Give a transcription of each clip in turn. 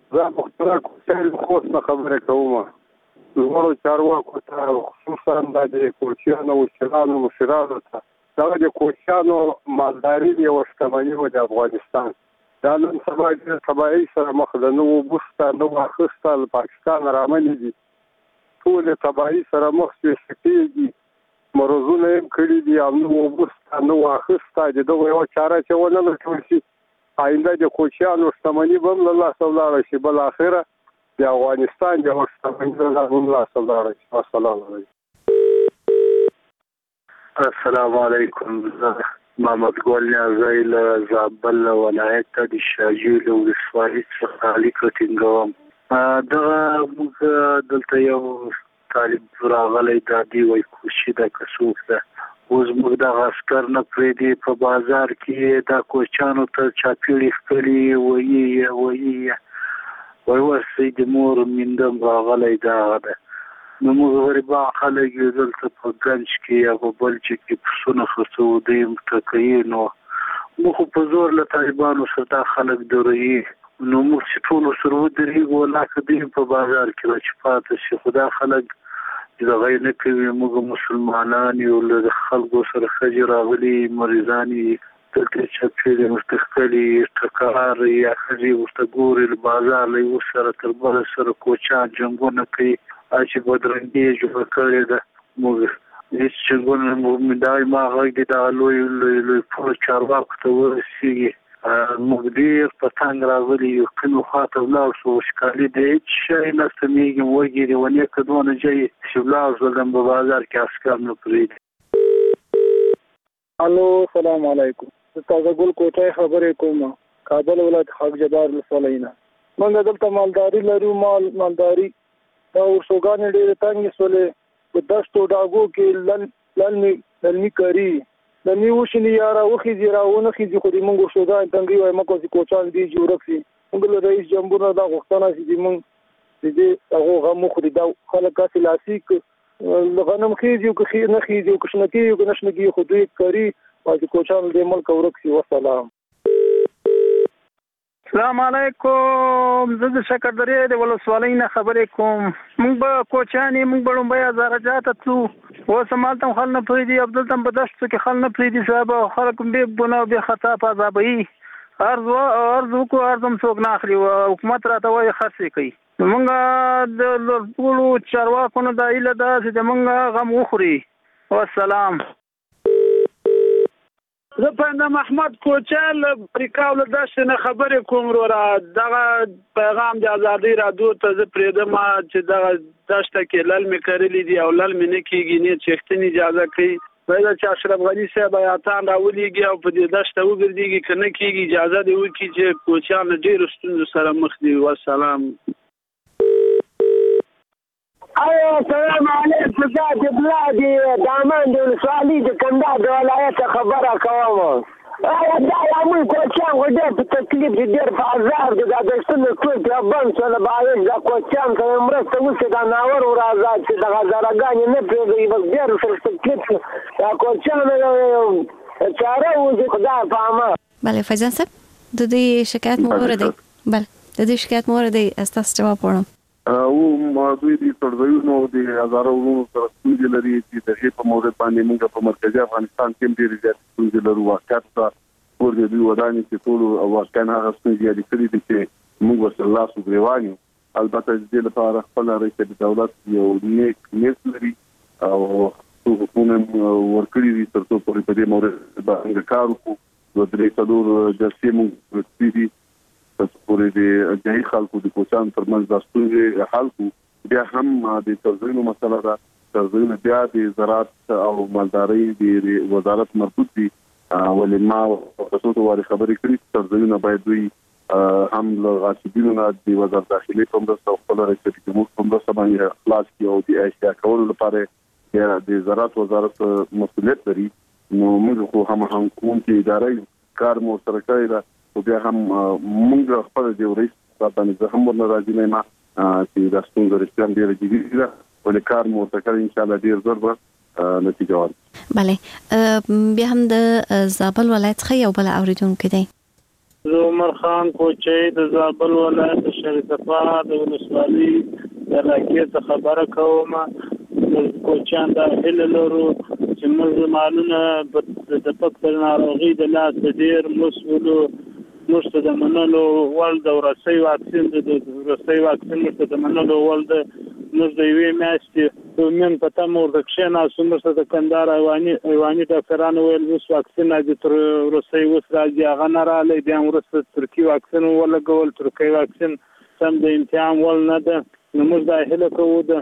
زه مختار کوچل خوست نه خبره کوم. لوړو چارواکو ته خصوصا د کوچیانو او شرانو مشرانو ته دا د کوچیانو مالداري یو شتمني و د افغانستان. دا نن سبا د تبعي سره مخ د نو بوسته نو اخسته پاکستان رامنې دي. ټول تبعي سره مخ کېږي. مرزونه هم کړي دي او نو بوسته نو اخسته د دوه یو چاره چې ونه لټول شي. آینده د کوچیانو شتمني به له الله تعالی شي بل اخره د افغانستان د شتمني له الله تعالی شي. السلام علیکم. السلام علیکم. محمد ګل نیازی له زابل ولایت د شاجوی ولسوالۍ څخه اړیکه ټینګوم. دغه موږ دلته یو طالب راغلی دا دی وایي کوشي د کسوک ده. اوس موږ د عسکر نه پرېږدي په بازار کې د کوچیانو ته چاپېړې ښکلي وایي ورسئ د مور میندم راغلی دغه ده. نو موږ غریبان خلک یو دلته په ګنج کې یا په بلچ کې پسونه خرڅوو دوی ټکوي. نو موږ خو په زور له طالبانو سره دا خلک دروي. نو موږ چې ټولو سره ودرېږو لکه دوی په بازار کې را چې پاتې شي. خو دا خلک دغه یې نه کوي. موږ مسلمانان یو له خلکو سره ښځې راغلي مریضان یې دلته چاپېړې ورته ښکلي ټکار یا ښځې ورته ګوري له بازار له یو سره تر بله سره کوچیان جنګونه کوي چې بدرنګي یې جوړه کړې ده. موږ هېڅ جنګونه موږ دا ما غږ دي دغه لوی پوره چارواکو ته ورسېږي. موږ ډېر په تنګ راغلي یو کومې خواته ولاړ شو وچکالي د هېڅ شی نه سمېږي وږي دي ونې که دونه جای چې ولاړ شولم په بازار کې عسکر نه پرېږدي. الو سلام علیکم. زه تازه ګل کوټی خبرې کوم. کابل ولایت خاک جبار ولسوالۍ نه. موږ دلته مالداري لرو. مالداري دا ورشوګانې ډېرې تنګې شولې. په دشتو ډاګو کې للمي کري للمي وشني یاره وخېځي را ونه خېځي خو د موږ ورشوګانې تنګې وایي مکو چې کوچان دي چې ورک شي. موږ له رئیس جمهور دا غوښتنه چې د موږ د دې هغو غم وخوري. دا خلک هسې لاسي غنم خېځي او که نه خېځي او که شنه کېږي او که نه شنه کېږي خو دوی کري او چې کوچان د ملک ورک شي. وسلام. السلام علیکم. زه د شکردرې د ولسوالۍ نه خبرې کوم. موږ به کوچیان یې موږ به لومبی هزاره تلو. اوس همالته هم خلک نه پرېږدي او دلته هم په دښتو کې خلک نه پرېږدي. صاحب خلک بې ګناه او بې خطا په عذابوي. عرض وکړو عرض هم څوک نه اخلي. حکومت راته وایي خرڅ یې کوي. موږ د ټولو چارواکو نه دا هیله ده چې د موږ غم وخوري. والسلام. زه پنده محمد کوچل امریکا له دښتې نه خبرې کوم. وروره دغه پیغام د ازادۍ راډیو ته زه پرېږدم چې دغه دښته کې لل مې کرلي دي او لل مې نه کېږي نه چښتنې اجازه کوي. باید چې اشرف غني صاحب ایاتان راولېږي او په دې دښته وګرځېږي که نه کېږي اجازه دې وکړي چې کوچیان له ډېرو ستونزو سره مخ دي. والسلام. السلام علیکم. دا د بلادي دامان د ولسوالۍ د کندهار د ولایت خبره کوم. دا موږ کوچیان خو ډېر په تکلیف دي ډېر په عذاب دي. دا دښتونه ټول پرې بند شول. باید دا کوچیان سره مرسته وشي. دا ناور ور آزاد شي. دغه هزارهګانې نه پرېږدي بس ډېر سره تکلیف شي. دا کوچیانو چاره وشي خدای په امان. بله فیضان صاحب د دې شکایت مو اوریدی. بله د دې شکایت مو اوریدی. ستاسو جواب غواړم. او دوی د څړځایونو د هزاره ورونو سره ستونزې لري چې د هغې په مورد باندې موږ په مرکزي افغانستان کې هم ډېرې زیاتې ستونزې لرو. واقعیت ته ور د دوی ودانې چې ټولو واقعا هغه ستونزې یادې کړي دي چې موږ ورسره لاس وګرېوان یو. البته د دې لپاره خپله رئیس دولت یو نیک نیت لري او حکومت ورکړي دي تر څو پورې په دې مورد باندې کار وکړو. دوه درې څلور جلسې موږ کړي دي تر څو پورې د ځایي خلکو د کوچیانو ترمنځ دا ستونزې حل کړو. بیا هم د څړځایونو مسله ده. څړځایونه بیا د زراعت او مالدارۍ د وزارت مربوط دي. ولې ما تاسو ته واري خبرې کړې څړځایونه باید دوی هم له غاصبینو نه د وزارت داخلي په مرسته او خپل رئیس جمهور په مرسته باندې خلاص کړي او د اشیا کولو لپاره د زراعت وزارت مسؤلیت لري. نو موږ خو هم کوونکې ادارې کار مو سره کړی ده. او بیا هم موږ خپل د رئیس باندې زه هم ورنه راځي نه ما چې دا ستونزه رښتیا ډېره جدي ده. ولې کار مو ورته کړی ان شاء الله ډېر زر به نتیجه ورکړي. بله بیا هم د زابل ولایت څخه یو بل اوریدونکی دی. زه عمر خان کوچی د زابل ولایت شریف آباد د ولسوالۍ د علاقې څخه خبره کوم. موږ کوچیان دا هیله لرو چې موږ مالونه د پکتر ناروغي د لاس ډېر مسؤلو موږ ته د منلو وړ د ورسۍ واکسین موږ ته د منلو وړ د موږ د یوې میاشتې من په تمه ورته کښېناستو. موږ ته د کندهار حیواني ډاکټرانو ویل اوس واکسین راځي تر وروستۍ اوس راځي هغه نه راغلی. بیا وروسته ترکي واکسین ولګول. ترکي واکسین سم د امتحان وړ نه ده. نو موږ دا هیله کوو د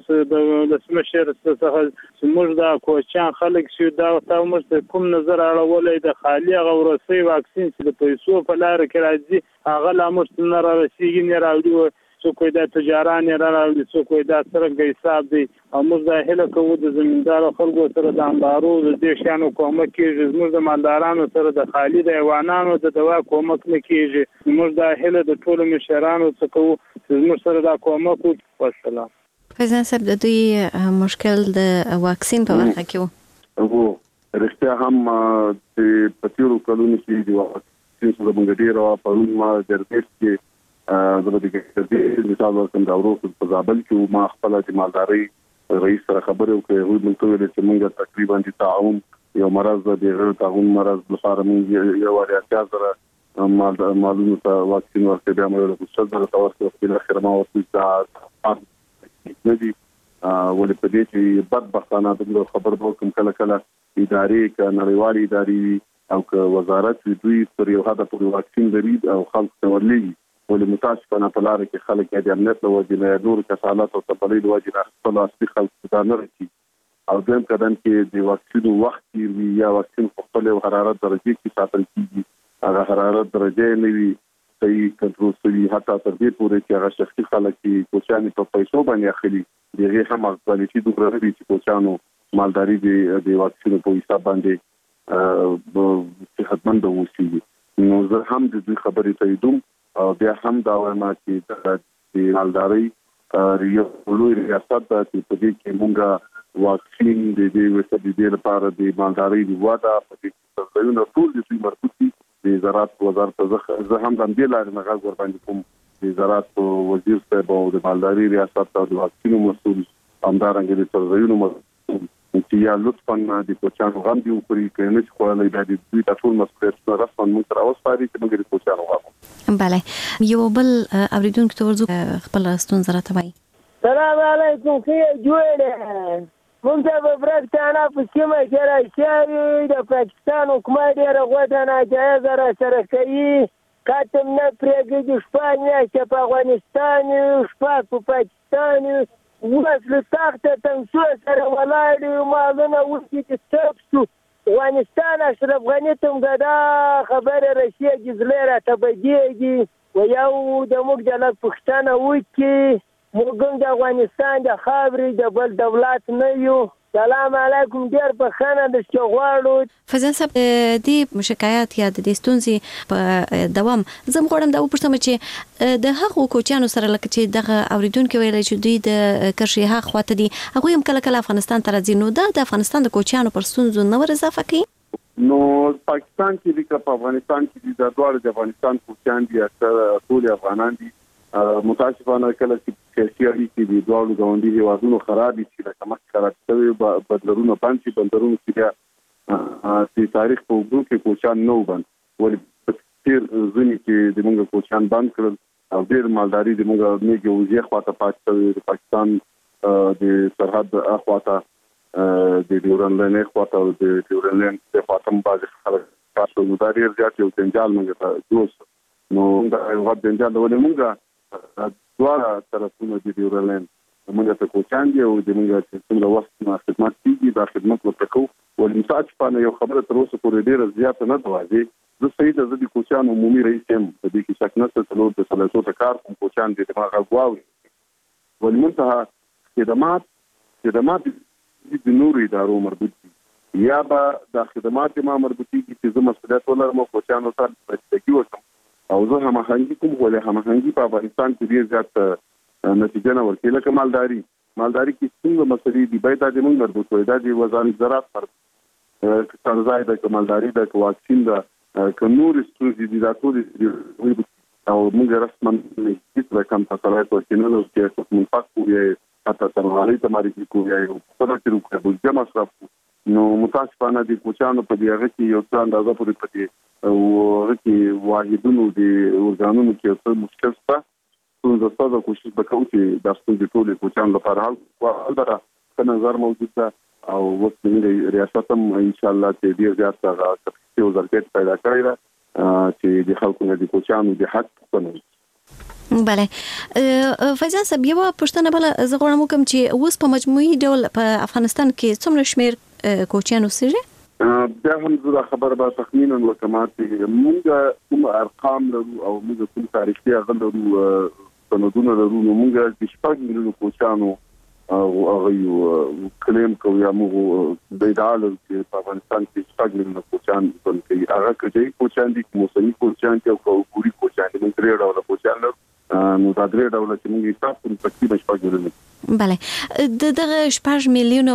ولسمشر څخه چې موږ دا کوچیان خلک شو دا ورته موږ ته کوم نظر اړولی د خالي هغه وروستۍ واکسین چې د پیسو په لاره کې راځي هغه لا موږ ته نه رارسېږي نه راوړي. څوک وایي دا تجاران یې راوړي څوک وایي دا څرنګه حساب دی. او موږ دا هیله کوو د زمیندارو خلکو سره د امبارو د دې شیانو کومک کېږي. زموږ د مالدارانو سره د خالي د حیوانانو د دوا کومک نه کېږي. موږ دا هیله د ټولو مشرانو څخه کوو چې زموږ سره دا کومک وکړي. والسلام. فیضان صاحب د دوی مشکل د واکسین په برخه کې وو رښتیا هم د پتیرو کلونو کې د واکسین سره موږ ډېر په ما درځ کې د دې مثال ورکوم دا ورو په زابل کې ما خپل د مالداري رئیس سره خبرې وکړې. هغوی موږ ته ویل چې موږ تقریبا د تعاون یو مرض د غیر تعاون مرض لپاره موږ یو وړیا ځره مالونو ته واکسین ورکړي. بیا موږ له څه ځله تاسو په اخر ما ورته نه دي ولې په دې چې بدبختانه د خبر ورکوم کله ادارې ک نړیوالې ادارې او ک وزارت دوی پر یو هدف په واکسین لري او خلک ته ورلي ولې متاسفانه په لار کې خلک د امنیت له وجې نه نور کسالات او تبلیغ له وجې نه خپل اصلي خلک ته نه رسي. او دیم کدن کې د واکسین وخت یا واکسین په خپل حرارت درجه کې ساتل کیږي. هغه حرارت درجه نه وي صحیح کنټرول شوی حتی تر دې پورې چې هغه شخصي خلک چې کوچیان په پیسو باندې اخلي دغه هم اقبالي دوه لري چې کوچیانو مالداري د واکسین په حساب باندې صحتمند اوسي. نو زه هم د دې خبرې تاییدوم او بیا هم دا وایم چې د مالداري یو لوی ریاست د په دې کې موږ واکسین د دې وسیلې لپاره د مالداري د واده په دې کې څه ټول د مربوطي د زراعت وزارت زه هم د دې لارې نه غږ ور باندې کوم. د زراعت وزیر صاحب او د مالداري ریاست او د واکسینو مسؤل همدارنګه د څرځایونو مسؤل چې یا لطفاً د کوچیانو غم دی وکړي که نه چې خوړلی بیا د دوی ټول مسؤلیتونه رسماً موږ ته راوسپاري چې موږ د کوچیانو غواړو. بله یو بل اورېدونکي ته ورځو خپل ستونزه راته وایي. سلام علیکم ښه جوړه موږ ته په پښتانه په سیمه کې راښیاوي د پاکستان حکومت ډېره غوټه ناجایزه راسره کوي. کاتم نه پرېږدي شپه میاشته په افغانستان شپه په پاکستان اوس له تخته تنګسو سره ولاړ یو مالونه اوسې چې څپ شو افغانستان اشرف غني ته هم دا خبره رسېږي زړه راته بدېږي و یو د موږ د لږ پوښتنه وکړي موږ هم د افغانستان د خاورې د بل دولت نه یو. سلام علیکم ډېر بخښنه درڅخه غواړو. فیضان صاحب د شکایت یا د ستونزې په دوام زه غواړم دا وپوښتم چې د هغو کوچیانو سره لکه چې دغه اوریدونکو ویل چې دوی د کرشي هغه خواته دي هغوی هم کله افغانستان ته راځي نو دا د افغانستان د کوچیانو پر ستونزو نه ور اضافه کوي. نو پاکستان کې د افغانستان کې د دوه د افغانستان کوچیان دي ټول افغانان دي. متاسفانه کله چې سیاسي اړیکې د دوه ګاونډي هیوادونو خراب شي لکه مخکې خراب شوي بدلونونه باندې بندرونو کې بیا د تاریخ په اوږدو کې کوچیان نه وبند ولې په تیر ځینې کې د موږ کوچیان بند کړل او ډېر مالداري د موږ میږي وزې خواته پاتې شوې د پاکستان د سرحد اخواته د ډیورن لاین اخواته او د ډیورن لاین د خواته بعضې خلک پاتې شوي دا ډېر زیات یو جنجال موږ ته جوړ نو دا یو جنجال ولې موږ دواړه طرفونه د ډیورن لاین موږ ته کوچیان دي او د موږ چې څومره وخت ما خدمت کیږي دا خدمت ورته کوو ولې متاسفانه یو خبره تر اوسه پورې ډېره زیاته نه ده واضح. زه صحیح ده زه د کوچیانو عمومي رئیس یم په دې کې شک نشته څلور د ثلاثو ته کار کوم کوچیان دي دماغ غږ واوري ولې منتهى خدمات د نورو ادارو مربوط دي یا به د خدمات ما مربوطیږي چې زه مسؤلیت ولرم او کوچیانو ته بچتګي وکړم او زه هماهنګي کوم ولې هماهنګي په افغانستان کې ډېر زیات نتیجه نه ورکوي لکه مالداري کې څومره مسلې دي باید د موږ مربوط وي دا د وزارت زراعت پر څنځای د مالداري د واکسین د که نور ستونزې دي دا ټول او موږ رسما هیڅ رقم تسلیت ورکړو نو چې منفق کوی حتی تنهایی ته معرفي کوی او په دې کې بلجه مصرف نو متاسفانه د کوچانو په دې هغه کې یو څه اندازه پورې پدې او هغه کې واحدونو د ورګانونو کې څه مشکل شته څنګه تاسو کوشش وکړئ چې د ستونزې ټول کوچانو لپاره حل البته په نظر موجود ده او وخت د ریاست هم ان شاء الله چې ډیر زیات کپاسټي او ظرفیت پیدا کړی ده چې د خلکو د کوچانو د حق څخه بله فیضان صاحب یو پښتنه بل زه غواړم کوم چې اوس په مجموعي ډول په افغانستان کې څومره شمیر کوچیان اوسېږي بیا هم زه خبر به تخمینا وکمات موږ کوم ارقام لرو او موږ کوم تاریخي غلرو سندونه لرو نو موږ د شپږ میلیونو کوچانو او هغه کلیم کوي موږ د ډالر چې په افغانستان کې شپږ میلیونو کوچان کوي هغه کوي کوچان دي موسمي کوچان او ګوري کوچان دي موږ درې ډول کوچان لرو نو دا درې ډول چې موږ تاسو په تقریبا شپږ میلیونو بله دغه شپږ میلیونو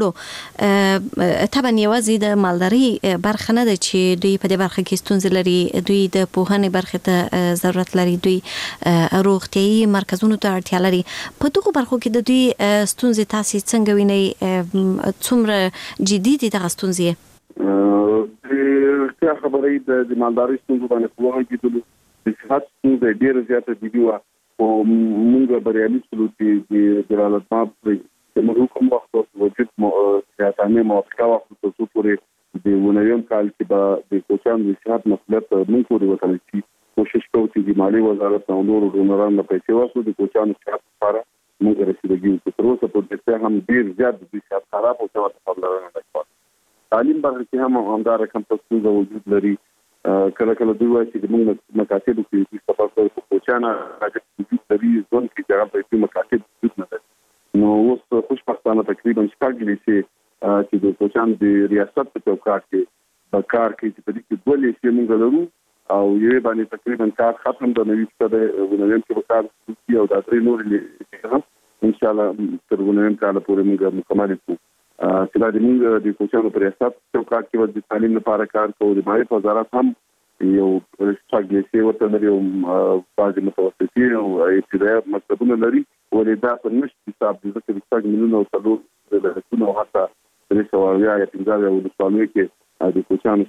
وګړو طبعا یوازې د مالداري برخه نه ده چې دوی په دې برخه کې ستونزې لري دوی د پوهنې برخه ته ضرورت لري دوی روغتيایي مرکزونو ته اړتیا لري په دغه برخو کې د دوی ستونزې تاسو څنګه وینئ څومره جدي دي دغه ستونزې د خبرې د مالداري ستونزې باندې پوهه کیدل د صحت ستونزې ډېر زیاته دي او موږ بریالي شولو چې د جلالت ماب د محکوم وخت وجود سیاستانه موافقه وخت څو پورې د ونویم کال کې به د کوچان د صحت مسؤلیت موږ پورې وکړل چې کوشش کوو چې د مالی وزارت او نورو ډونرانو له پیسې واسو د کوچان صحت لپاره موږ رسیدګي تر اوسه په دې هم ډیر زیات د صحت خراب او څه خبره نه ده تعلیم برخه کې هم همدار کم څه وجود لري کله کله دوی وایي چې موږ مکاتب کې د تفاصیل په کوچانه راځي د ځون کې چې په مکاتب وجود نه ده نو اوس خوشبختانه تقریبا شپږ چې د کوچان د ریاست په چوکاټ کې د کار کې چې په دې کې ډولې چې موږ لرو او یې باندې تقریبا کار ختم د نوې څخه د ونویم کې وکړ چې او د درې نور لې ان شاء الله تر ونویم کال پورې موږ مکمل کوو چې دا د موږ د کوچانو پر ریاست چوکاټ کې د تعلیم لپاره کار کوو د مالی وزارت هم یو سترګې ورته لري او بعض متوسطي او ابتدایي مکتبونه لري ولې دا په نشي حساب د 3 میلیون او څلور د رسونو حتی د سوالیا یا پنځه او د سوالو کې د کوچانو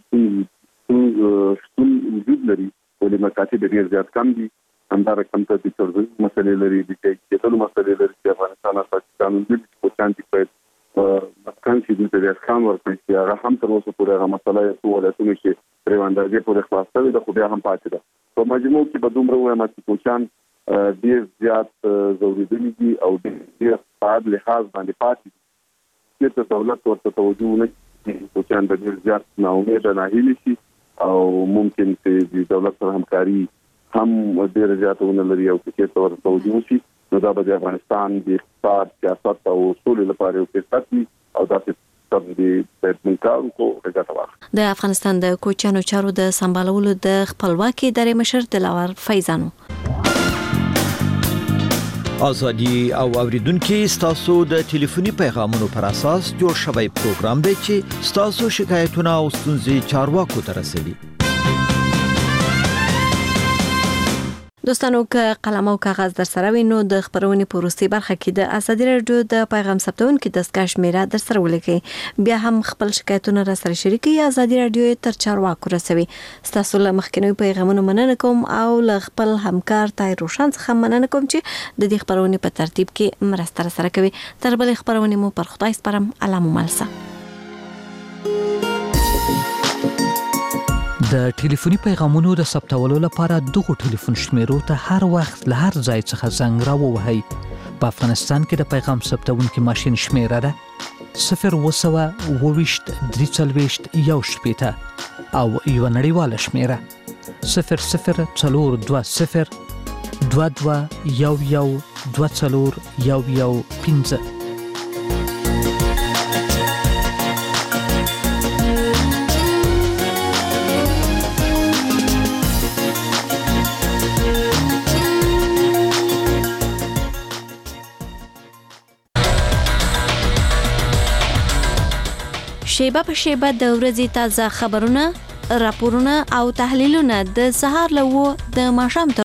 ستون وجود لري ولې مکاتب ډیر زیات کم دي همدار کم ته د ترځي مسلې لري د کېدلو مسلې لري چې افغانستان او پاکستان د کوچان په مکان چې د ریاستان ورته چې هغه هم تر اوسه پورې هغه مسله یې ولاتونه چې پریوانداګي پورې خلاصوي د خو بیا هم پاتې ده په مجموع کې به دومره وایم چې کوچان ډیر زیات ضروري دي او ډیر په لحاظ باندې پاتې دي چې دولت ورته توجه نه کوي کوچان د ډیر زیات ناامید نه هیلي شي او ممکن چې د دولت سره همکاري هم ډیر زیاتونه لري او چې ورته توجه شي نو دا به د افغانستان د اقتصاد سیاست او اصول لپاره یو فرصت وي او دا د افغانستان د کوچانو چارو د سمبالولو د خپلواکي ادارې مشر دلاور فیضانو ازادي او اوریدونکو ستاسو د ټلیفوني پیغامونو پر اساس جوړ شوی پروګرام دی چې ستاسو شکایتونه او ستونزې چارواکو ته رسوي دوستانو که قلم او کاغذ در سره وي نو د خبرونې په وروستي برخه کې د ازادي رادیو د پیغام ثبتونکو دستګاه شمیره در سره ولیکئ بیا هم خپل شکایتونه را سره شریکئ ازادي رادیو تر چارواکو رسوي ستاسو له مخکینیو پیغامونو مننه کوم او له خپل همکار طاهر روشن څخه مننه کوم چې د دې خبرونې په ترتیب کې مرسته سره کوي تر بل خبرونې مو پر خدای سپارم الله مو ملسه د ټلیفوني پیغامونو د ثبتولو لپاره دغه ټلیفون شمیرو ته هر وخت له هر ځای څخه زنګ راووهئ په افغانستان کې د پیغام ثبتونکو ماشين شمیره ده 0224341 او یو نړیواله شمیره 002022112415 شیبه په شیبه د ورځې تازه خبرونه راپورونه او تحلیلونه د سهار له 9 د ماښام